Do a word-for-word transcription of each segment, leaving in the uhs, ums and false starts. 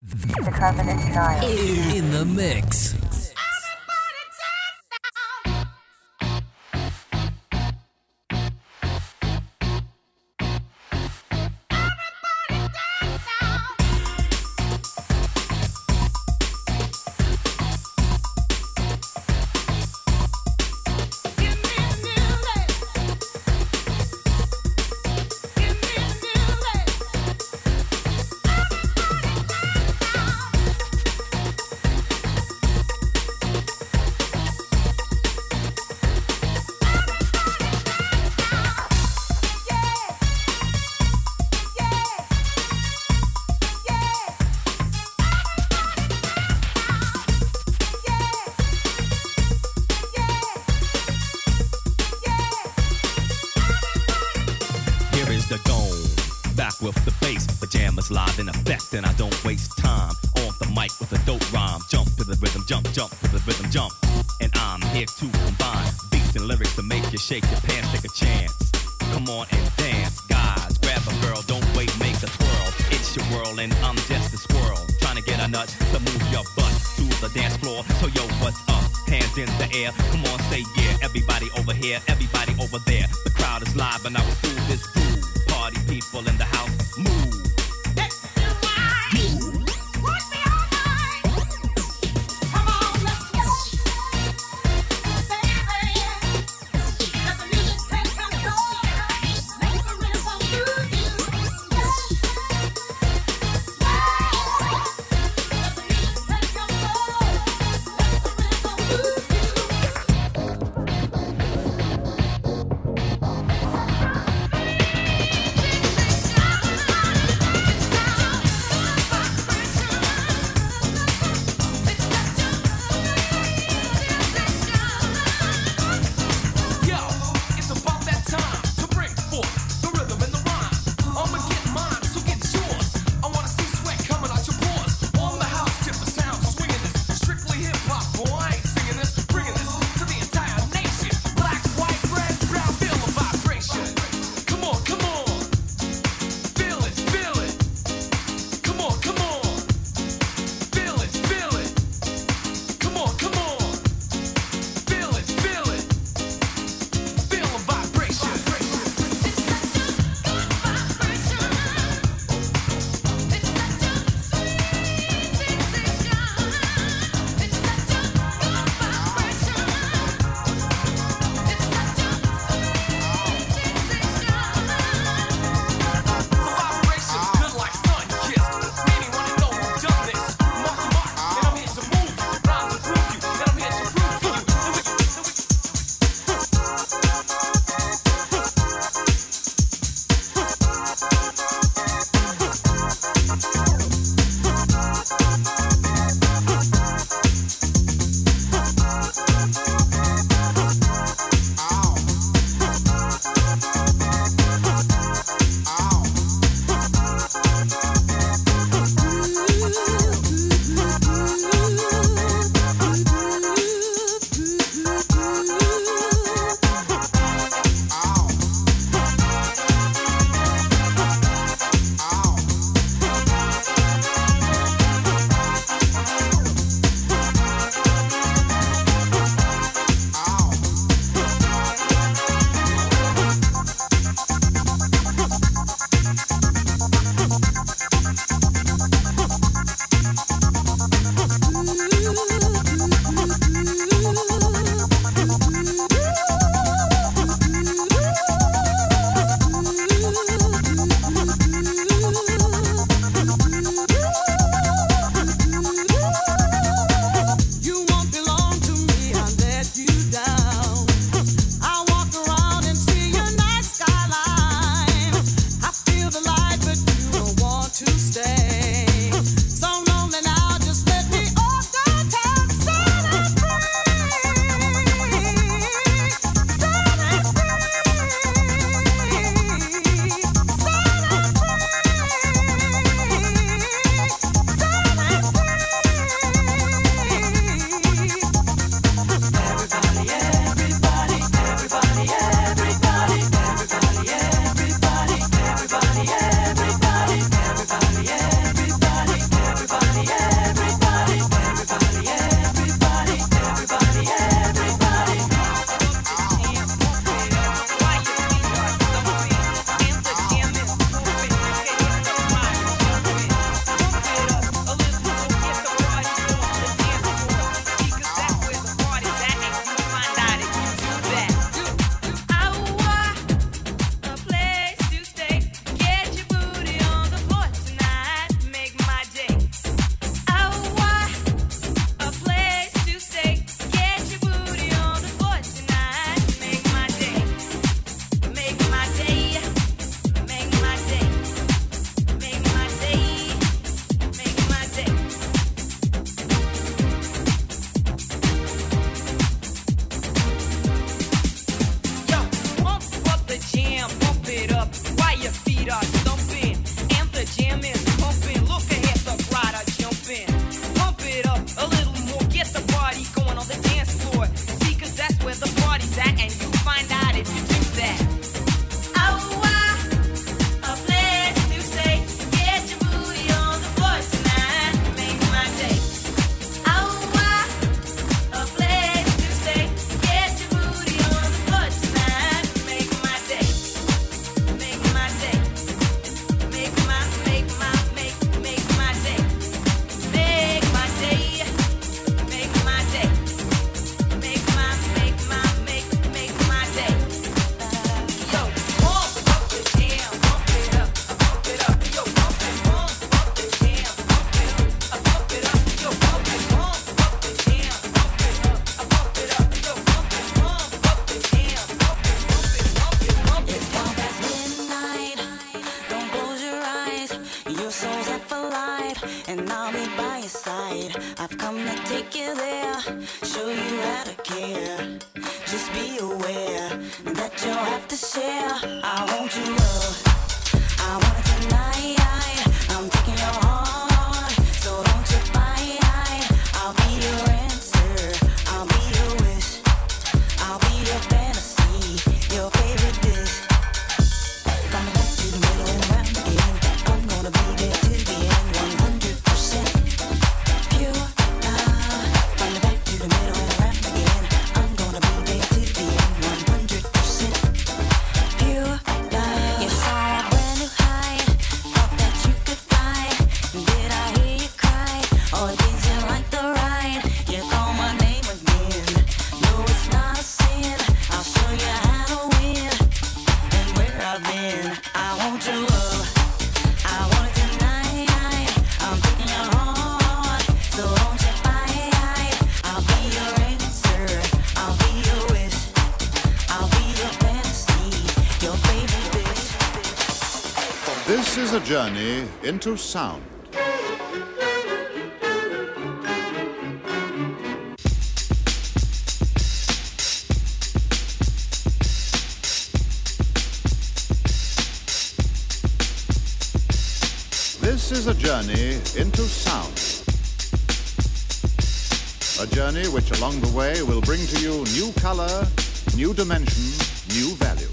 The Covenant Style. In the mix. Live in effect, and I don't waste time on the mic with a dope rhyme. Jump to the rhythm, jump, jump to the rhythm, jump. And I'm here to combine beats and lyrics to make you shake your pants, take a chance. Come on and dance, guys. Grab a girl, don't wait, make a twirl. It's your world, and I'm just a squirrel trying to get a nut to move your butt to the dance floor. So yo, what's up? Hands in the air, come on, say yeah. Everybody over here, everybody over there. The crowd is live, and I will do this groove. Party people in the house, move. by your side. I've come to take you there, show you how to care. Just be aware that you'll have to share. I want your love, I want it tonight. I'm taking your heart, so don't you fight. I'll be your answer, I'll be your wish, I'll be your fantasy, your favorite dish. Coming back to the middle and round again. I'm gonna be there till the end, one hundred percent pure love. From the back to the middle and round again. I'm gonna be there till the end, one hundred percent pure love. You saw a brand new high, thought that you could fly. Did I hear you cry, or did you like the ride? You call my name again. No, it's not a sin. I'll show you how to win and where I've been. I want your love, I want it tonight. I'm taking your heart, so don't you fight. I'll be your answer, I'll be your wish, I'll be your fantasy, your favorite dish. This is a journey into sound. This is a journey into sound. A journey which along the way will bring to you new color, new dimension, new value.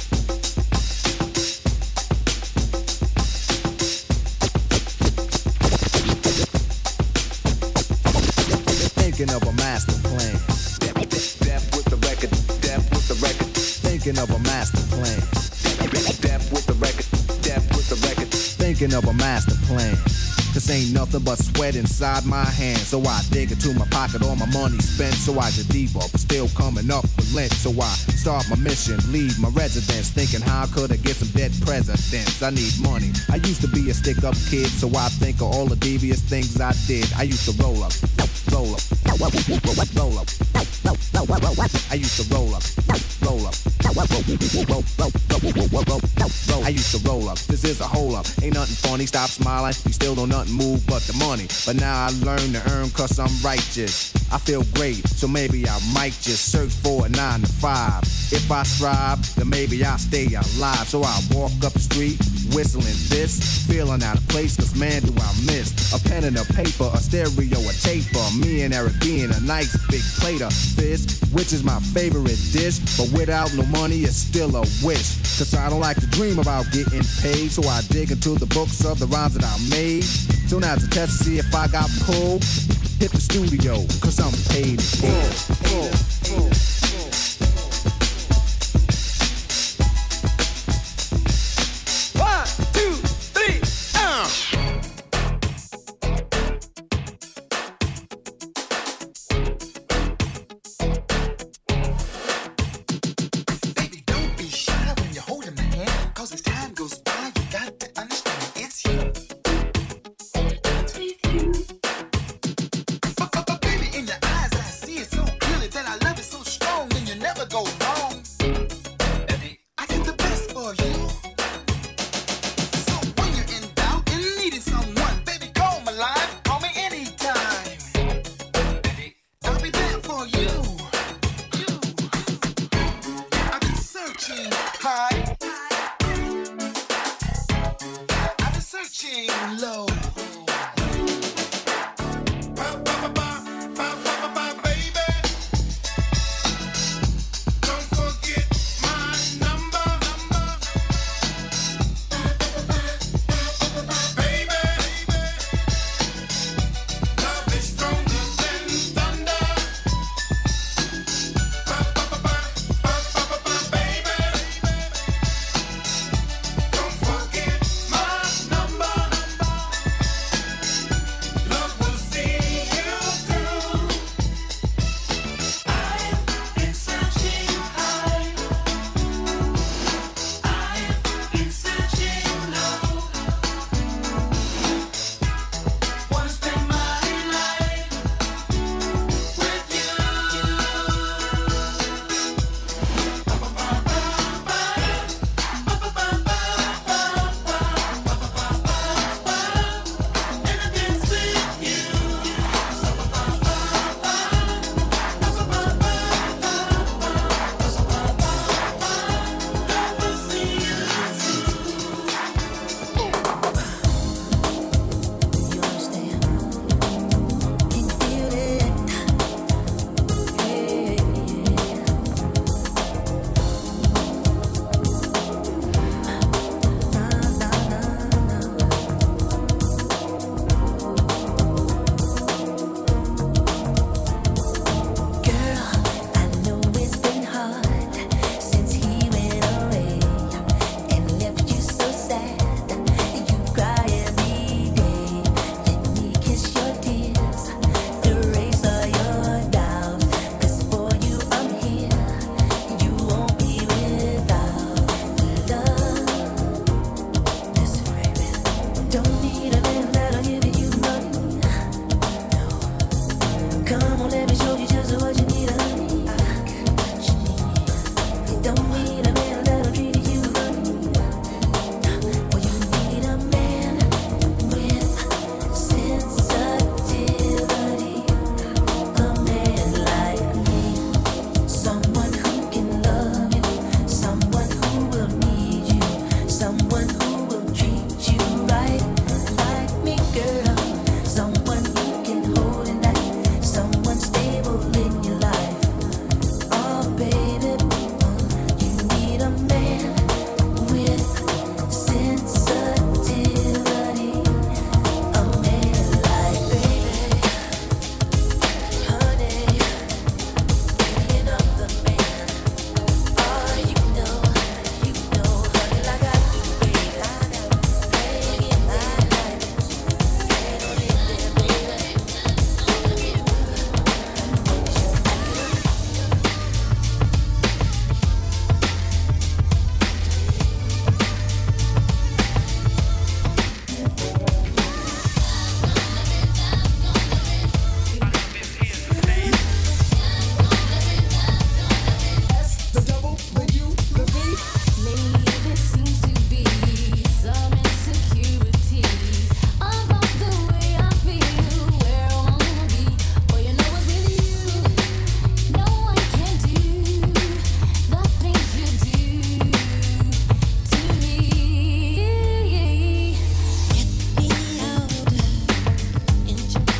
Thinking of a master plan. Death with the record, death with the record, Thinking of a master plan. death with the record, death with the record. Thinking of a master plan. This ain't nothing but sweat inside my hand. So I dig into my pocket, all my money spent. So I get deeper, but still coming up with lint. So I start my mission, leave my residence, thinking how could I get some dead presidents? I need money. I used to be a stick-up kid, so I think of all the devious things I did. I used to roll up, roll up, roll up, roll up. I used to roll up, roll up, roll, roll, roll, roll. I used to roll up. This is a hole up. Ain't nothing funny. Stop smiling. We still don't nothing move but the money. But now I learn to earn cause I'm righteous. I feel great, so maybe I might just search for a nine to five. If I strive, then maybe I'll stay alive. So I walk up the street, whistling this, feeling out of place, cause man do I miss a pen and a paper, a stereo, a taper. Me and Eric being a nice big plate of fish, which is my favorite dish. But without no money, it's still a wish. Cause I don't like to dream about getting paid, so I dig into the books of the rhymes that I made. So now's a test to see if I got pulled. Hit the studio, cause I'm paid in full. One, two, three, uh. Baby, don't be shy when you're holding my hand, cause as time goes by, you got to understand it's you. But, but, but baby, in your eyes, I see it so clearly that I love it so strong.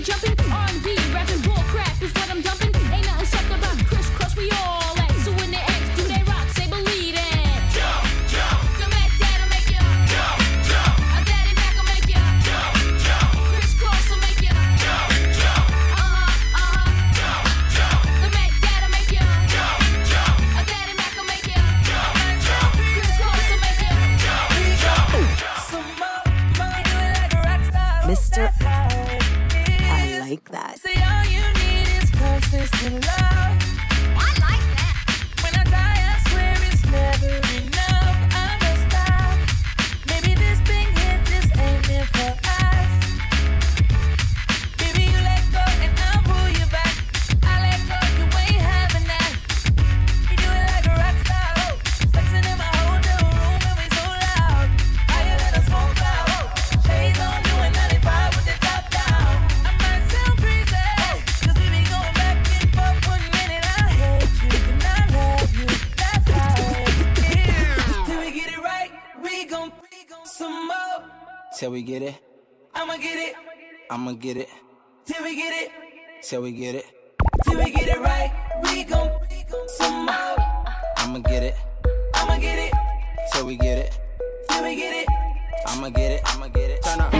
it jumping. R and B, rapping bull crap is what I'm dumping. Ain't nothing soft about crisscross, we all at. So when they ask, do they rock? Say believe it. Jump, jump. The Mac Dad'll make ya. Jump, jump. A Daddy Mac'll make ya. Jump, jump. Crisscross will make ya. Jump, jump. Uh-huh, uh-huh. Jump, jump. The Mac Dad'll make ya. Jump, jump. A Daddy Mac'll make ya. Jump, jump. Crisscross will make ya. Jump, jump. Mister I like that. Say all you need is consistent love. I like that. When I die, I swear it's never enough. I must stop. Maybe this thing here just ain't meant for us. Baby, you let go and I'll pull you back. I let go, you ain't having that. We do it like a rock star. Oh. Flexing in my hotel room and we so loud. Higher than a smoke cloud. Oh. Shades on, doing ninety-five with the top down. I might sound crazy, cause we be going back and forth one minute. I hate you, and I love you. That's how it is. Till we get it right, we gon' we gon' some more. Till we get it, I'ma get it. I'ma get it. Till we get it, Till we get it, till we get it right, we gon' we gon' some more. I'ma get it. I'ma get it. Till we get it, Till we get it. I'ma get it. I'ma get it. Turn up.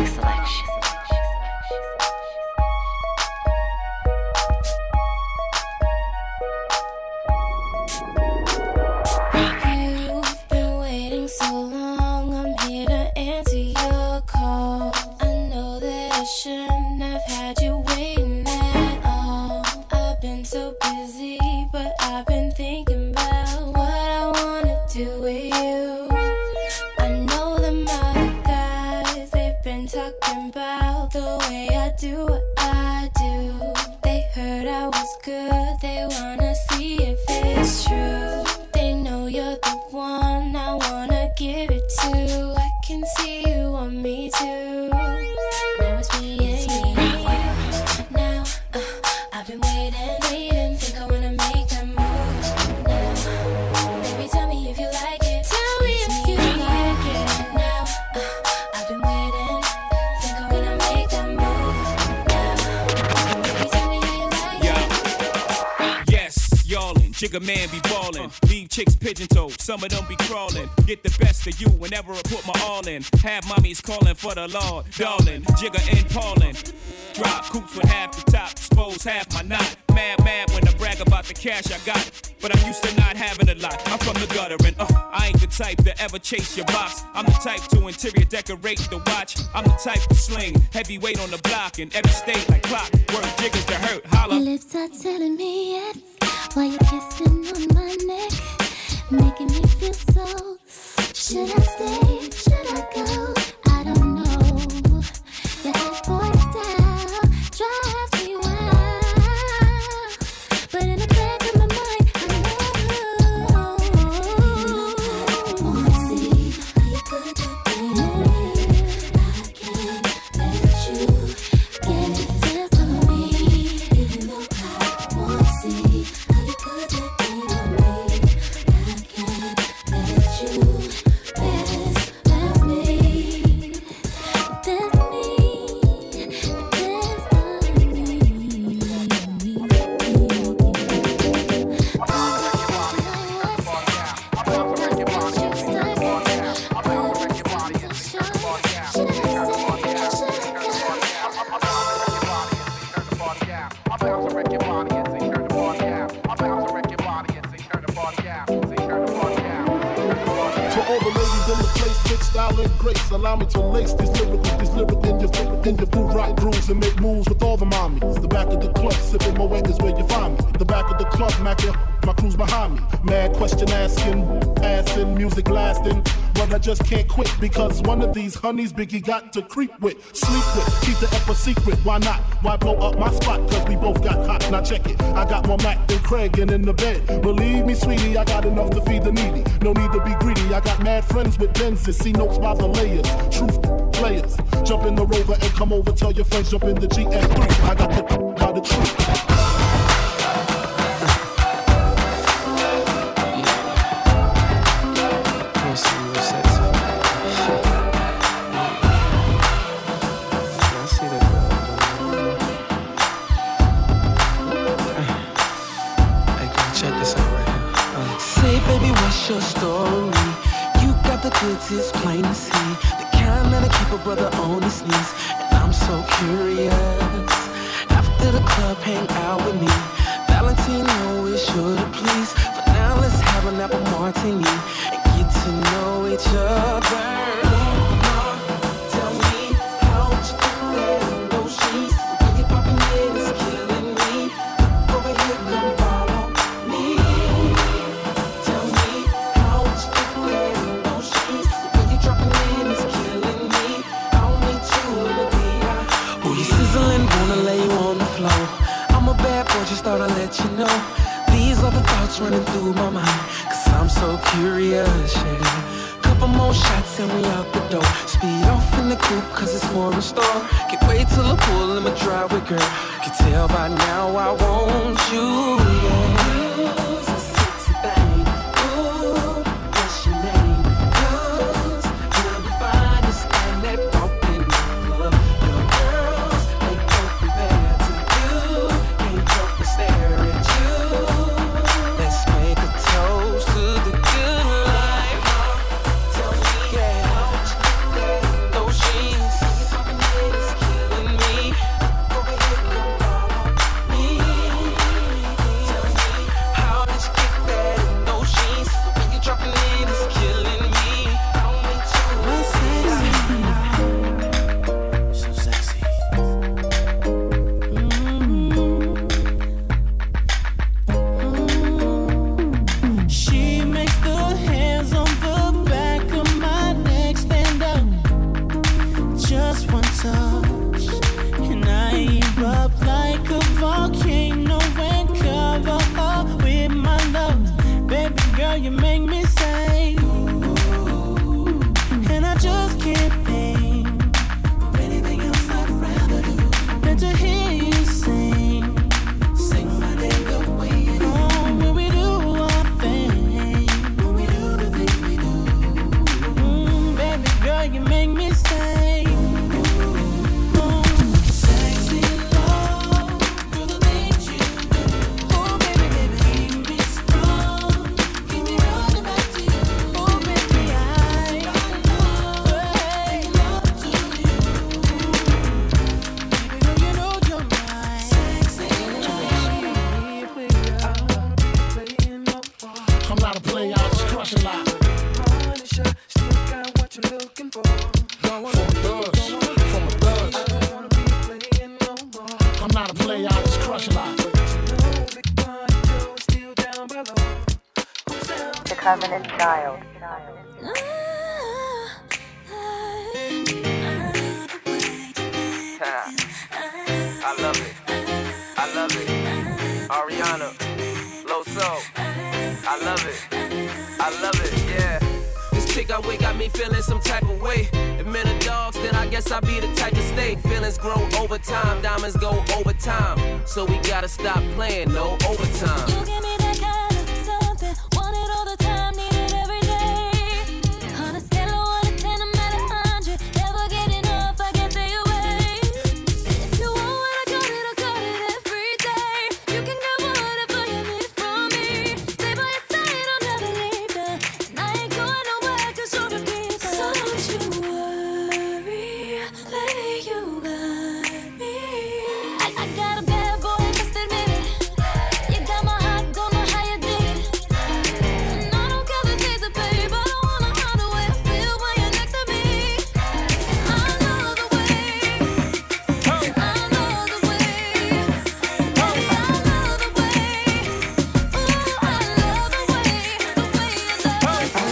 You've been waiting so long, I'm here to answer your call. I know that I shouldn't have had you waiting at all. I've been so busy, but I've been thinking about what I wanna do with you. I know them other guys, they've been talking about the way I do what I do. They heard I was good, they wanna see if it's true. They know you're the one I wanna give it to. I can see you want me too. Now it's me and you. Now uh, I've been waiting, waiting. Think I wanna make that move now. Baby, tell me if you like it. Tell me if you like it. Now uh, I've been waiting. Think I wanna make that move now. Baby, tell me how you like it. Yes, y'allin', Jigga man be ballin'. Leave chicks pigeon-toed, some of them be crawlin'. Get the best of you whenever I put my all in. Have mommies callin' for the Lord, darling. Jigga and Paulin'. Drop coops with half the top, expose half my knot. Mad, mad when I brag about the cash I got. But I'm used to not having a lot. I'm from the gutter and uh, I ain't the type to ever chase your box. I'm the type to interior decorate the watch. I'm the type to sling heavyweight on the block in every state like clock. Work jiggers to hurt, holla. Your lips are telling me yes, while you're kissing on my neck, making me feel so. Should I stay? Should I go? I don't know. Your hot boy style drives me wild, but in the back of my mind, I know. Wanna see how you put that thing on me? I can't let you get it just on me, even though I wanna see how you put that thing on me. I can't let you best of me. That's me, best of To all the ladies in the place, with style and grace, allow me to lace these lyrical, these lyrical in your, in your blue rock grooves and make moves with all the mommies. The back of the club, sipping my wet is where you find me. The back of the club, macking my crew's behind me. Mad question asking, asking, music lasting. But I just can't quit because one of these honeys Biggie got to creep with, sleep with, keep the ep a secret. Why not? Why blow up my spot? Cause we both got hot. Now check it. I got more Mac than Craig and in the bed. Believe me, sweetie, I got enough to feed the needy. No need to be greedy. I got mad friends with Benzes. See notes by the layers. Truth players. Jump in the Rover and come over. Tell your friends jump in the G S three. I got the by the truth. I goods is plain to see. The kind that'll keep a brother on his knees. And I'm so curious. After the club, hang out with me. Valentino is sure to please. For now, let's have an apple martini and get to know each other. Tell me how you get there in those sheets. When you're popping in, it's killing me. Over here, come follow me. Tell me how you get there in those sheets. When you're dropping in, it's killing me. I'll meet you in the V I. Oh, you sizzling, wanna lay you on the floor. I'm a bad boy, just thought I'd let you know. These are the thoughts running through my mind, cause I'm so curious, yeah. Couple more shots and we out the door. Speed off in the coupe cause it's more in store. Can't wait till I pull in my driveway, girl. Can tell by now I want you, yeah. You's a sexy thing. Ooh, what's your name? Cause you're the finest and that bump in the club. Your girls, they don't compare to you. Can't help but stare at you. Let's make a toast to the good life. Tell me, yeah, how you get there in those jeans. Popping in is killing me. Over here, come follow me. Tell me, how did you get there in those jeans? When you dropping in is killing me. I'll meet you in the so sexy. She makes the hands on the back of my neck stand up. Just one touch, and I erupt like a volcano and cover up with my love. Baby girl, you make me say, and I just can't think of anything else I'd rather do than to hear you sing. Sing my name the way you do. Oh, when we do our thing, when we do the things we do. Mm, baby girl, you make me say, oh, sexy love, do the things you do. Oh, baby, baby, keep me strong, keep me running back to you. Oh, baby, I hey, love to you. Baby girl, you know you're mine. Sexy I'm not a player, I just crush a lot. Punisher, still got what you're looking for. From a thug, from a thug. I don't wanna be playing no more. I'm not a player, I just crush a lot. The Covenant Child. I love it. I love it. Ariana, Loso. I love it. I love it, yeah. This chick I with got me feeling some type of way. If men are dogs, then I guess I be the type to stay. Feelings grow over time, diamonds go over time. So we gotta stop playing, no overtime. You give me that kind of something, want it all the time, need it every day. On a scale of one to ten, I'm at a hundred, never get enough, I can't stay away. If you want what I got it, I got it every day. You can get whatever you need from me. Stay by your side, I'll never leave you. And I ain't going nowhere 'cause you're the keeper. So don't you worry, baby, you got me. I, I got a bad boy, must admit it. You got my heart, don't know how you did it. And I don't care the taste of babe, I don't wanna hide the way I feel when you're next to me. I love the way, I love the way, I love the way, ooh, I love the way, the way you love me.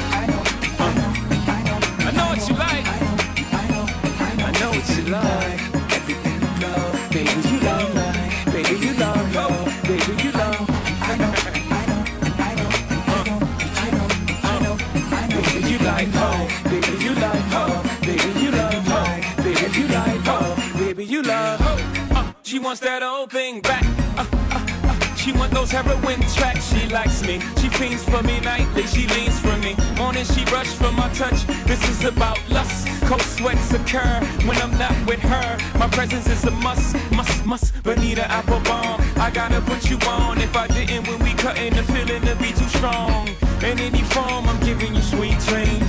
I know what you like. I know what you like. Everything you love, baby, you love. Baby, you love love. Baby, you love. I know, I know, I know, I know, I know, I know, I know. Baby, you like love. Baby, you like love. Baby, you love love. Baby, you like love. Baby, you love. Uh, she wants that old thing back. Uh, uh, uh, she want those heroin tracks. She likes me. She fiends for me nightly. She leans for me. Morning she rush for my touch. This is about lust. Cold sweats occur when I'm not with her. My presence is a must, must, must. Bonita Applebum, I gotta put you on. If I didn't, when we cutting, the feeling to be too strong. In any form, I'm giving you sweet dreams.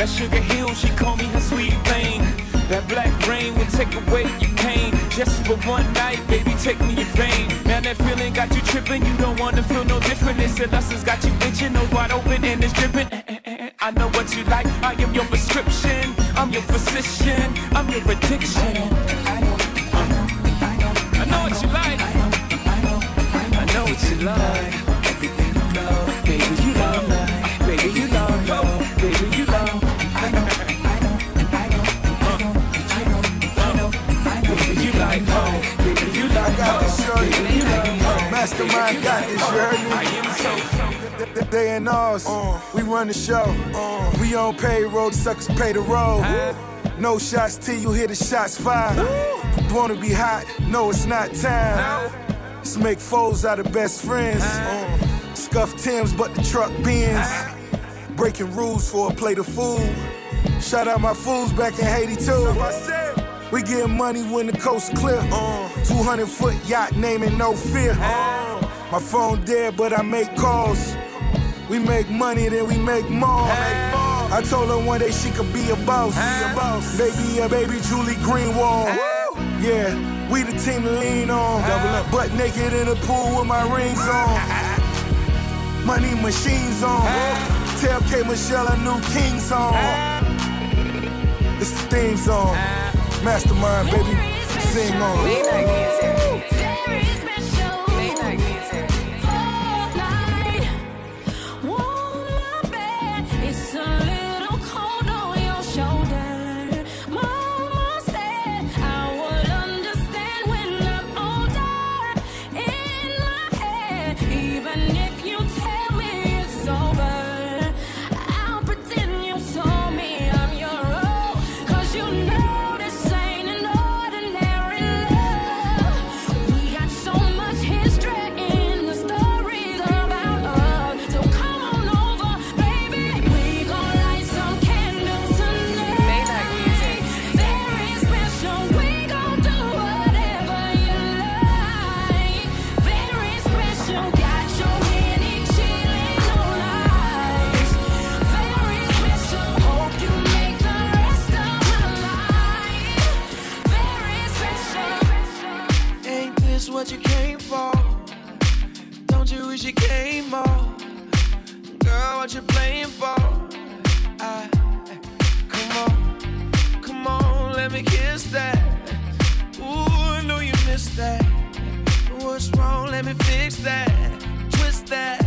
That Sugar Hill, she call me her sweet thing. That black rain will take away your pain. Just for one night, baby, take me in vain. Now that feeling got you tripping, you don't wanna feel no different. This lust has got you itching, nose wide open and it's dripping. I know what you like, I am your prescription. I'm your physician, I'm your addiction. I know, I know, I know, I know what you like. I know what you like. Everything you love, baby, you love. Baby, you love, love, baby, you love. I know, I know, I know, I know, I know, I know, I know. Baby, you like, oh, baby, you like, oh, baby, you like, Mastermind got this, you heard me? I am so. They and ours, uh, we run the show. Uh, we on payroll, the suckers pay the roll. Uh, no shots till you hear the shots fired. Uh, Wanna be hot? No, it's not time. No. Let's make foes out of best friends. Uh, Scuff Timbs, but the truck bends. Uh, Breaking rules for a plate of food. Shout out my fools back in Haiti too. We getting money when the coast clear. Uh, two hundred foot yacht naming no fear. Uh, my phone dead, but I make calls. We make money, then we make more. I told her one day she could be a boss. Be a boss. Baby, a baby Julie Greenwald. Yeah, we the team to lean on. Double up. Butt naked in the pool with my rings on. Money machines on. Tell K Michelle a new King song. It's the theme song. Mastermind, baby. Sing on. What you came for? Don't you wish you came more? Girl, what you playing for? I, come on, come on, let me kiss that. Ooh, I know you missed that. What's wrong? Let me fix that. Twist that.